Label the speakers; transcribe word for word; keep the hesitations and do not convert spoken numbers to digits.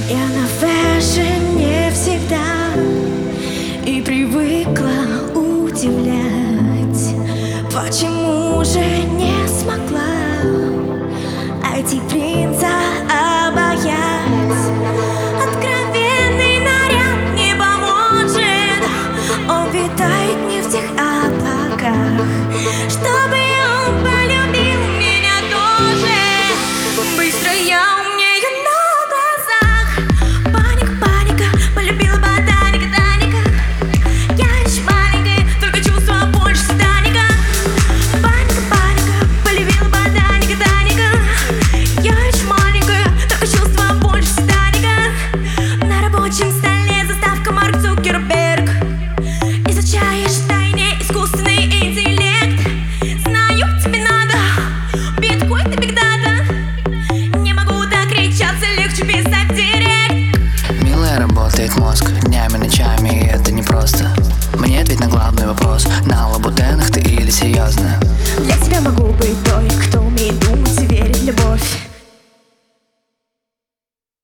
Speaker 1: Я на фэшне всегда и привыкла удивлять. Почему же не смогла айти-принца обаять? Откровенный наряд не поможет, он витает не в тех облаках, чтобы он полюбил меня тоже. Быстро я умнею на глазах. Паника, паника, полюбила ботаника, Таника. Я лишь маленькая, только чувства больше Таника. Паника, паника, полюбила ботаника, Таника. Я лишь маленькая, только чувства больше Таника. На рабочем столе заставка Марк Цукерберг. Изучаешь тайне искусственный интеллект. Знаю, тебе надо биткоин и бигдата. Не могу докричаться, легче писать в директ.
Speaker 2: Милая, работает мозг днями, ночами, и это не просто.